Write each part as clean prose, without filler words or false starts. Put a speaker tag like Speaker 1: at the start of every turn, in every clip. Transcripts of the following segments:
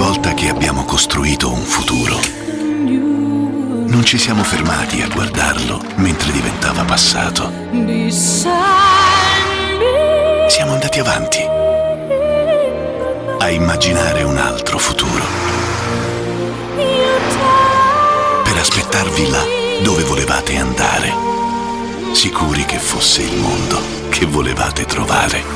Speaker 1: volta che abbiamo costruito un futuro, non ci siamo fermati a guardarlo mentre diventava passato. Siamo andati avanti a immaginare un altro futuro, per aspettarvi là dove volevate andare, sicuri che fosse il mondo che volevate trovare.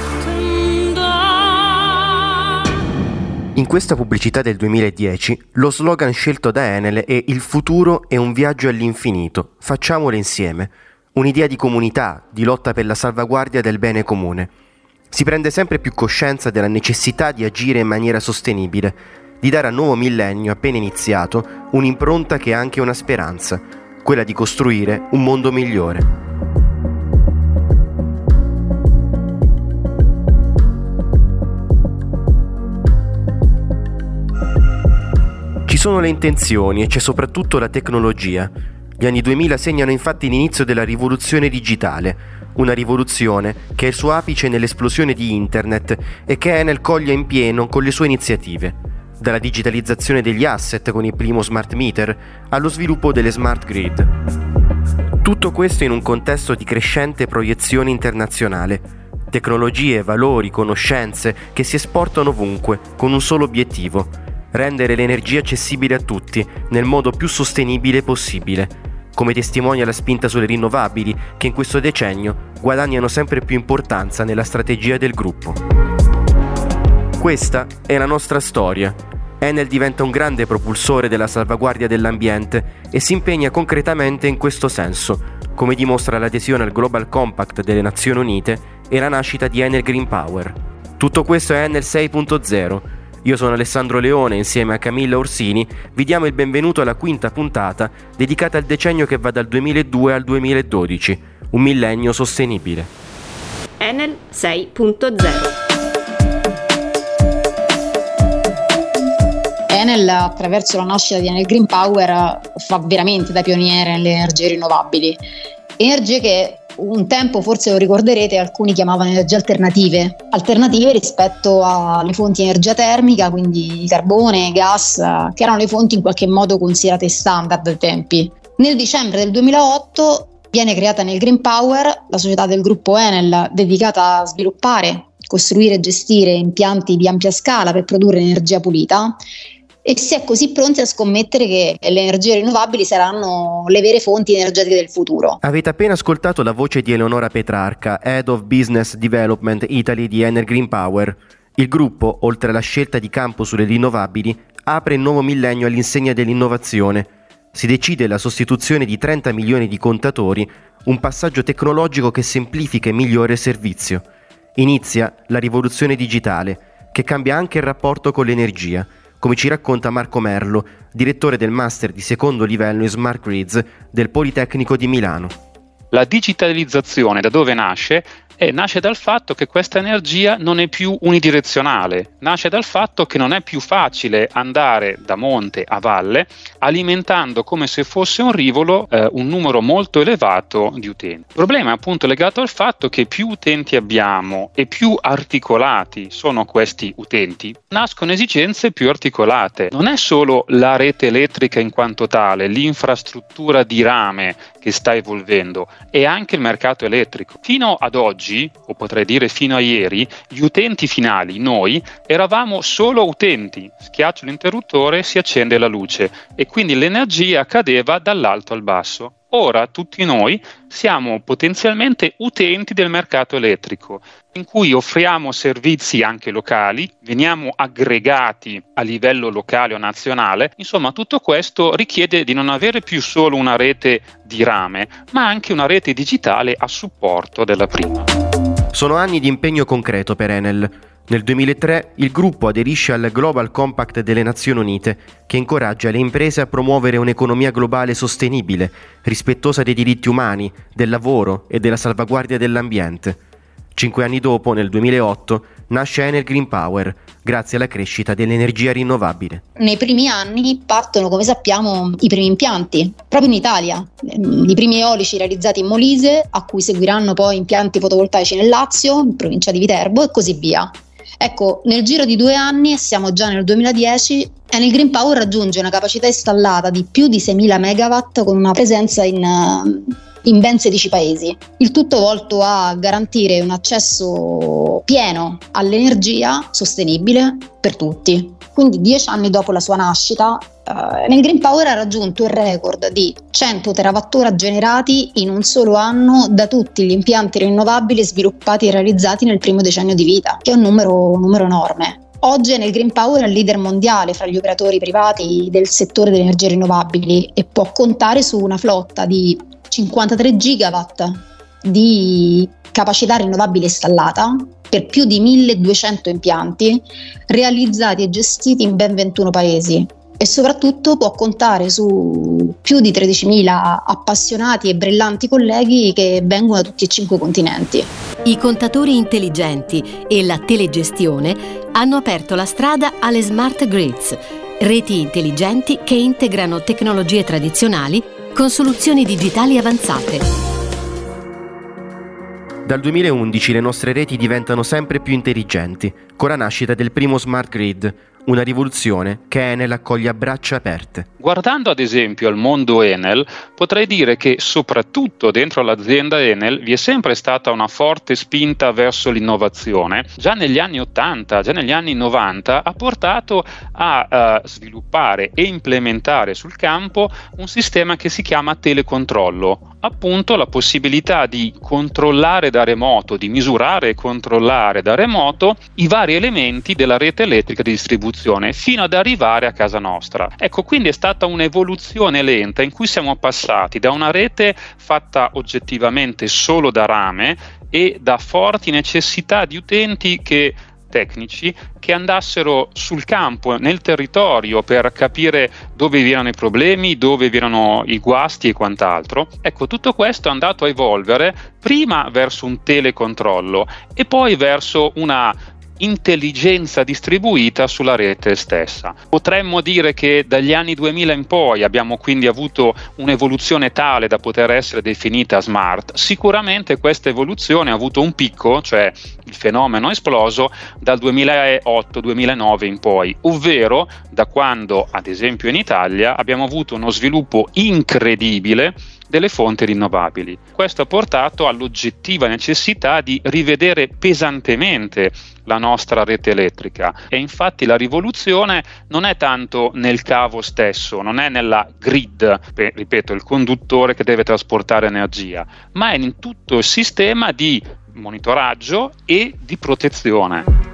Speaker 2: In questa pubblicità del 2010, lo slogan scelto da Enel è "Il futuro è un viaggio all'infinito, facciamolo insieme". Un'idea di comunità, di lotta per la salvaguardia del bene comune. Si prende sempre più coscienza della necessità di agire in maniera sostenibile, di dare al nuovo millennio appena iniziato un'impronta che ha anche una speranza, quella di costruire un mondo migliore. Ci sono le intenzioni e c'è soprattutto la tecnologia. Gli anni 2000 segnano infatti l'inizio della rivoluzione digitale, una rivoluzione che è il suo apice nell'esplosione di Internet e che Enel coglie in pieno con le sue iniziative, dalla digitalizzazione degli asset con il primo smart meter allo sviluppo delle smart grid. Tutto questo in un contesto di crescente proiezione internazionale, tecnologie, valori, conoscenze che si esportano ovunque con un solo obiettivo: rendere l'energia accessibile a tutti nel modo più sostenibile possibile, come testimonia la spinta sulle rinnovabili che in questo decennio guadagnano sempre più importanza nella strategia del gruppo. Questa è la nostra storia. Enel diventa un grande propulsore della salvaguardia dell'ambiente e si impegna concretamente in questo senso, come dimostra l'adesione al Global Compact delle Nazioni Unite e la nascita di Enel Green Power. Tutto questo è Enel 6.0. Io sono Alessandro Leone, insieme a Camilla Orsini vi diamo il benvenuto alla quinta puntata dedicata al decennio che va dal 2002 al 2012, un millennio sostenibile.
Speaker 3: Enel 6.0.
Speaker 4: Enel, attraverso la nascita di Enel Green Power, fa veramente da pioniere nelle energie rinnovabili. Energie che un tempo, forse lo ricorderete, alcuni chiamavano energie alternative rispetto alle fonti di energia termica, quindi carbone, gas, che erano le fonti in qualche modo considerate standard ai tempi. Nel dicembre del 2008 viene creata Enel Green Power, la società del gruppo Enel dedicata a sviluppare, costruire e gestire impianti di ampia scala per produrre energia pulita, e si è così pronti a scommettere che le energie rinnovabili saranno le vere fonti energetiche del futuro.
Speaker 2: Avete appena ascoltato la voce di Eleonora Petrarca, Head of Business Development Italy di Enel Green Power. Il gruppo, oltre alla scelta di campo sulle rinnovabili, apre il nuovo millennio all'insegna dell'innovazione. Si decide la sostituzione di 30 milioni di contatori, un passaggio tecnologico che semplifica e migliora il servizio. Inizia la rivoluzione digitale, che cambia anche il rapporto con l'energia, come ci racconta Marco Merlo, direttore del Master di secondo livello in Smart Grids del Politecnico di Milano.
Speaker 5: La digitalizzazione da dove nasce? Nasce dal fatto che questa energia non è più unidirezionale, nasce dal fatto che non è più facile andare da monte a valle alimentando come se fosse un rivolo un numero molto elevato di utenti. Il problema è appunto legato al fatto che più utenti abbiamo e più articolati sono questi utenti, nascono esigenze più articolate. Non è solo la rete elettrica in quanto tale, l'infrastruttura di rame che sta evolvendo, è anche il mercato elettrico. Fino ad oggi, o potrei dire fino a ieri, gli utenti finali, noi, eravamo solo utenti. Schiaccio l'interruttore, si accende la luce e quindi l'energia cadeva dall'alto al basso. Ora tutti noi siamo potenzialmente utenti del mercato elettrico, in cui offriamo servizi anche locali, veniamo aggregati a livello locale o nazionale. Insomma, tutto questo richiede di non avere più solo una rete di rame, ma anche una rete digitale a supporto della prima.
Speaker 2: Sono anni di impegno concreto per Enel. Nel 2003 il gruppo aderisce al Global Compact delle Nazioni Unite, che incoraggia le imprese a promuovere un'economia globale sostenibile, rispettosa dei diritti umani, del lavoro e della salvaguardia dell'ambiente. 5 anni dopo, nel 2008, nasce Enel Green Power, grazie alla crescita dell'energia rinnovabile.
Speaker 4: Nei primi anni partono, come sappiamo, i primi impianti, proprio in Italia. I primi eolici realizzati in Molise, a cui seguiranno poi impianti fotovoltaici nel Lazio, in provincia di Viterbo e così via. Ecco, nel giro di 2 anni, e siamo già nel 2010, Enel Green Power raggiunge una capacità installata di più di 6.000 megawatt con una presenza in ben 16 paesi. Il tutto volto a garantire un accesso pieno all'energia sostenibile per tutti. Quindi 10 anni dopo la sua nascita, Enel Green Power ha raggiunto il record di 100 terawattora generati in un solo anno da tutti gli impianti rinnovabili sviluppati e realizzati nel primo decennio di vita, che è un numero enorme. Oggi Enel Green Power è il leader mondiale fra gli operatori privati del settore delle energie rinnovabili e può contare su una flotta di 53 gigawatt di capacità rinnovabile installata per più di 1.200 impianti realizzati e gestiti in ben 21 paesi, e soprattutto può contare su più di 13.000 appassionati e brillanti colleghi che vengono da tutti e 5 continenti.
Speaker 6: I contatori intelligenti e la telegestione hanno aperto la strada alle smart grids, reti intelligenti che integrano tecnologie tradizionali con soluzioni digitali avanzate.
Speaker 2: Dal 2011 le nostre reti diventano sempre più intelligenti, con la nascita del primo smart grid, una rivoluzione che Enel accoglie a braccia aperte.
Speaker 5: Guardando ad esempio al mondo Enel, potrei dire che soprattutto dentro l'azienda Enel vi è sempre stata una forte spinta verso l'innovazione. Già negli anni 80, già negli anni 90 ha portato a sviluppare e implementare sul campo un sistema che si chiama telecontrollo, appunto la possibilità di controllare da remoto, di misurare e controllare da remoto i vari elementi della rete elettrica di distribuzione fino ad arrivare a casa nostra. Ecco, quindi è stata un'evoluzione lenta in cui siamo passati da una rete fatta oggettivamente solo da rame e da forti necessità di utenti tecnici che andassero sul campo, nel territorio, per capire dove vi erano i problemi, dove vi erano i guasti e quant'altro. Ecco, tutto questo è andato a evolvere prima verso un telecontrollo e poi verso una intelligenza distribuita sulla rete stessa. Potremmo dire che dagli anni 2000 in poi abbiamo quindi avuto un'evoluzione tale da poter essere definita smart. Sicuramente questa evoluzione ha avuto un picco, cioè il fenomeno è esploso dal 2008-2009 in poi, ovvero da quando, ad esempio in Italia, abbiamo avuto uno sviluppo incredibile delle fonti rinnovabili. Questo ha portato all'oggettiva necessità di rivedere pesantemente la nostra rete elettrica, e infatti la rivoluzione non è tanto nel cavo stesso, non è nella grid, ripeto, il conduttore che deve trasportare energia, ma è in tutto il sistema di monitoraggio e di protezione.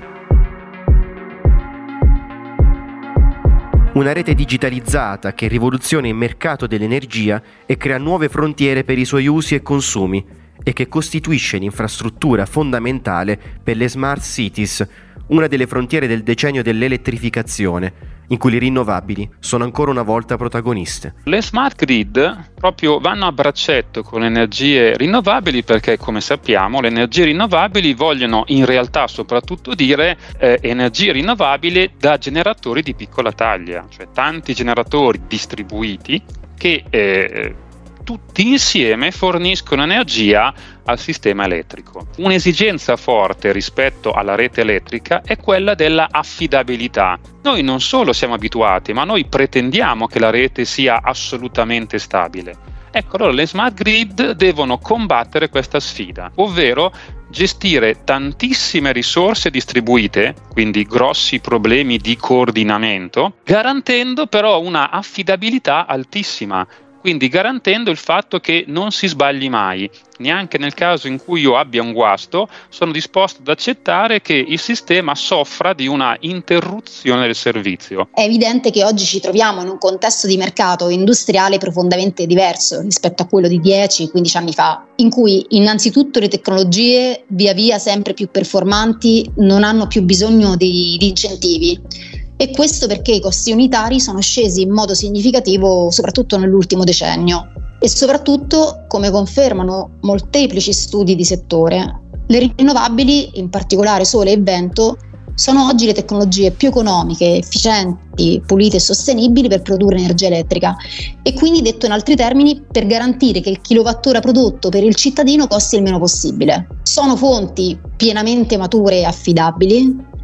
Speaker 2: Una rete digitalizzata che rivoluziona il mercato dell'energia e crea nuove frontiere per i suoi usi e consumi, e che costituisce l'infrastruttura fondamentale per le smart cities, una delle frontiere del decennio dell'elettrificazione, in cui le rinnovabili sono ancora una volta protagoniste.
Speaker 5: Le smart grid proprio vanno a braccetto con le energie rinnovabili, perché, come sappiamo, le energie rinnovabili vogliono in realtà soprattutto dire energie rinnovabili da generatori di piccola taglia, cioè tanti generatori distribuiti che tutti insieme forniscono energia al sistema elettrico. Un'esigenza forte rispetto alla rete elettrica è quella della affidabilità. Noi non solo siamo abituati, ma noi pretendiamo che la rete sia assolutamente stabile. Ecco, allora le smart grid devono combattere questa sfida, ovvero gestire tantissime risorse distribuite, quindi grossi problemi di coordinamento, garantendo però una affidabilità altissima. Quindi garantendo il fatto che non si sbagli mai, neanche nel caso in cui io abbia un guasto, sono disposto ad accettare che il sistema soffra di una interruzione del servizio.
Speaker 4: È evidente che oggi ci troviamo in un contesto di mercato industriale profondamente diverso rispetto a quello di 10-15 anni fa, in cui innanzitutto le tecnologie via via sempre più performanti non hanno più bisogno di incentivi. E questo perché i costi unitari sono scesi in modo significativo soprattutto nell'ultimo decennio. E soprattutto, come confermano molteplici studi di settore, le rinnovabili, in particolare sole e vento, sono oggi le tecnologie più economiche, efficienti, pulite e sostenibili per produrre energia elettrica, e quindi, detto in altri termini, per garantire che il kilowattora prodotto per il cittadino costi il meno possibile. Sono fonti pienamente mature e affidabili,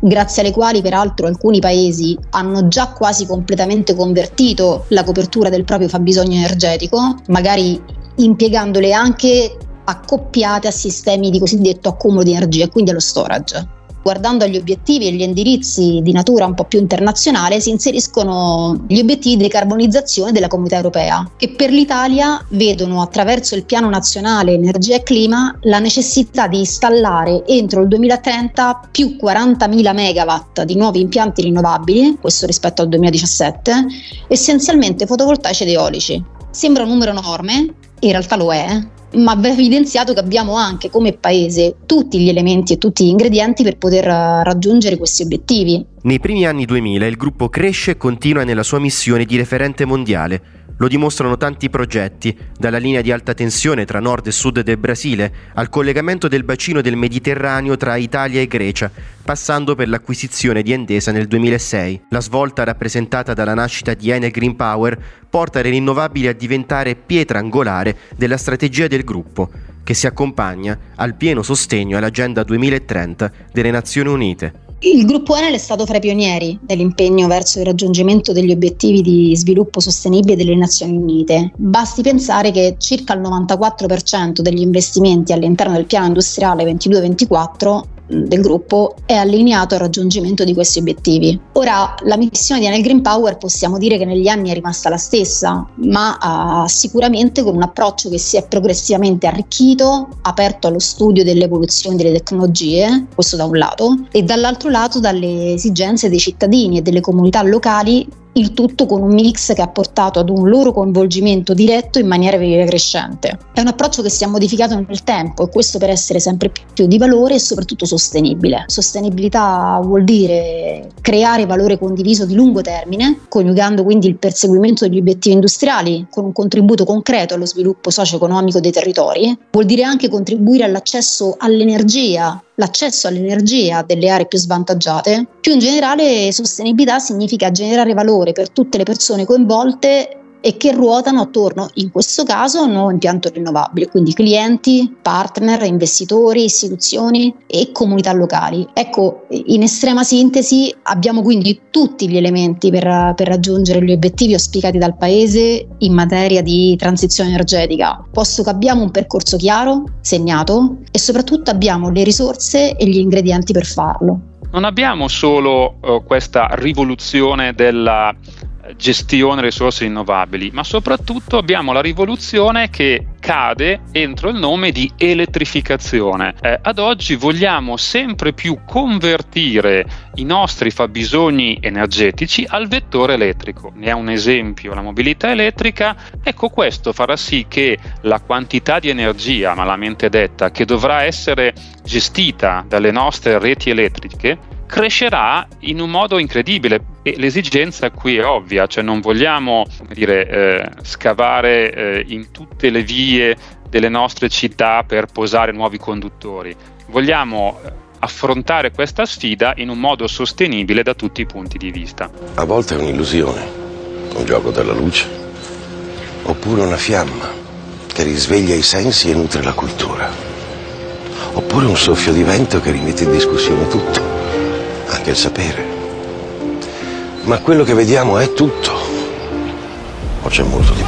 Speaker 4: grazie alle quali peraltro alcuni paesi hanno già quasi completamente convertito la copertura del proprio fabbisogno energetico, magari impiegandole anche accoppiate a sistemi di cosiddetto accumulo di energia, quindi allo storage. Guardando agli obiettivi e gli indirizzi di natura un po' più internazionale, si inseriscono gli obiettivi di decarbonizzazione della Comunità Europea, che per l'Italia vedono attraverso il Piano Nazionale Energia e Clima la necessità di installare entro il 2030 più 40.000 megawatt di nuovi impianti rinnovabili, questo rispetto al 2017, essenzialmente fotovoltaici ed eolici. Sembra un numero enorme, in realtà lo è, ma va evidenziato che abbiamo anche come paese tutti gli elementi e tutti gli ingredienti per poter raggiungere questi obiettivi.
Speaker 2: Nei primi anni 2000 il gruppo cresce e continua nella sua missione di referente mondiale. Lo dimostrano tanti progetti, dalla linea di alta tensione tra nord e sud del Brasile al collegamento del bacino del Mediterraneo tra Italia e Grecia, passando per l'acquisizione di Endesa nel 2006. La svolta rappresentata dalla nascita di Enel Green Power porta le rinnovabili a diventare pietra angolare della strategia del gruppo, che si accompagna al pieno sostegno all'Agenda 2030 delle Nazioni Unite.
Speaker 4: Il gruppo Enel è stato fra i pionieri dell'impegno verso il raggiungimento degli obiettivi di sviluppo sostenibile delle Nazioni Unite. Basti pensare che circa il 94% degli investimenti all'interno del piano industriale 22-24 del gruppo è allineato al raggiungimento di questi obiettivi. Ora, la missione di Enel Green Power possiamo dire che negli anni è rimasta la stessa, ma sicuramente con un approccio che si è progressivamente arricchito, aperto allo studio dell'evoluzione delle tecnologie, questo da un lato, e dall'altro lato dalle esigenze dei cittadini e delle comunità locali, il tutto con un mix che ha portato ad un loro coinvolgimento diretto in maniera crescente. È un approccio che si è modificato nel tempo, e questo per essere sempre più di valore e soprattutto sostenibile. Sostenibilità vuol dire creare valore condiviso di lungo termine, coniugando quindi il perseguimento degli obiettivi industriali con un contributo concreto allo sviluppo socio-economico dei territori. Vuol dire anche contribuire all'accesso all'energia delle aree più svantaggiate. Più in generale, sostenibilità significa generare valore per tutte le persone coinvolte e che ruotano attorno, in questo caso, a un nuovo impianto rinnovabile, quindi clienti, partner, investitori, istituzioni e comunità locali. Ecco, in estrema sintesi abbiamo quindi tutti gli elementi per raggiungere gli obiettivi auspicati dal Paese in materia di transizione energetica, posto che abbiamo un percorso chiaro, segnato, e soprattutto abbiamo le risorse e gli ingredienti per farlo.
Speaker 5: Non abbiamo solo questa rivoluzione della gestione delle risorse rinnovabili, ma soprattutto abbiamo la rivoluzione che cade entro il nome di elettrificazione. Ad oggi vogliamo sempre più convertire i nostri fabbisogni energetici al vettore elettrico. Ne è un esempio la mobilità elettrica. Ecco, questo farà sì che la quantità di energia, malamente detta, che dovrà essere gestita dalle nostre reti elettriche crescerà in un modo incredibile, e l'esigenza qui è ovvia, cioè non vogliamo scavare in tutte le vie delle nostre città per posare nuovi conduttori. Vogliamo affrontare questa sfida in un modo sostenibile da tutti i punti di vista.
Speaker 7: A volte è un'illusione, un gioco della luce, oppure una fiamma che risveglia i sensi e nutre la cultura, oppure un soffio di vento che rimette in discussione tutto, anche il sapere. Ma quello che vediamo è tutto, o c'è molto di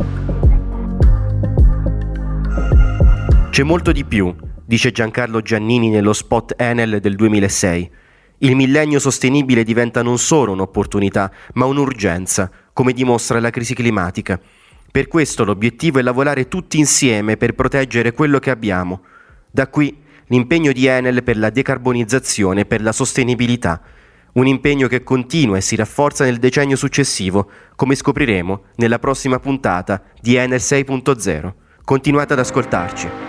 Speaker 7: più?
Speaker 2: C'è molto di più, dice Giancarlo Giannini nello spot Enel del 2006. Il millennio sostenibile diventa non solo un'opportunità, ma un'urgenza, come dimostra la crisi climatica. Per questo l'obiettivo è lavorare tutti insieme per proteggere quello che abbiamo. Da qui l'impegno di Enel per la decarbonizzazione e per la sostenibilità. Un impegno che continua e si rafforza nel decennio successivo, come scopriremo nella prossima puntata di Enel 6.0. Continuate ad ascoltarci.